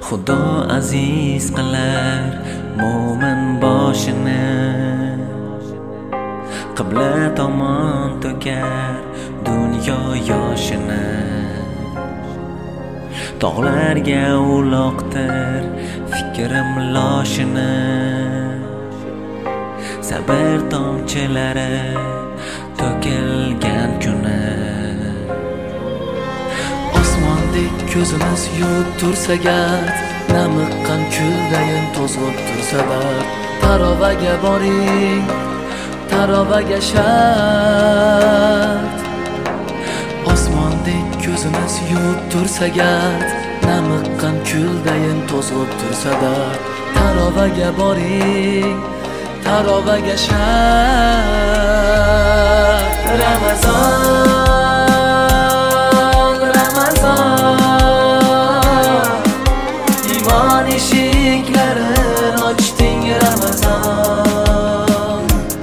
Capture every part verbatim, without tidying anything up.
Xudo aziz qilar mo'min boshini, qibla tomon to'kar dunyo yoshini. Tog'larga uloqtir fikrim loshini, sabr tomchilari to'kilgan kuni. Osmondek ko'zimiz yumib tursa gard, namiqqan kuldayin to'zg'ib tursa dard. Tarovaga boring, tarovaga shart. Osmondek ko'zimiz yumib tursa gard, namiqqan kuldayin to'zg'ib tursa dard. Tarovaga boring, tarovaga shart. Ramazon, Ramazon, iymon eshiklarini ochding Ramazon.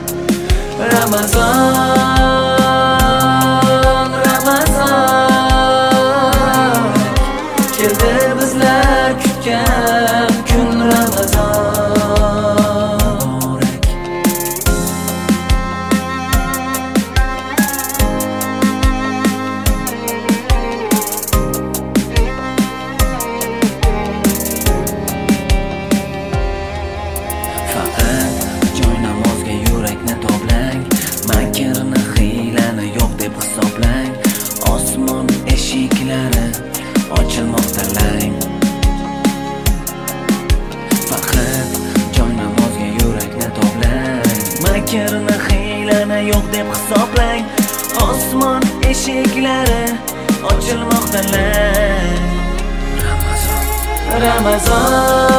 Ramazon, Ramazon, keldi bizlar kutgan kun Ramazon. Makrni hiylani yo'q deb hisoblang. Osmon eshiklari ochilmoqda lang. Faqat joy namozga yurakni toblang. Makrni hiylani yo'q deb hisoblang. Osmon eshiklari ochilmoqda lang. Ramazon, Ramazon,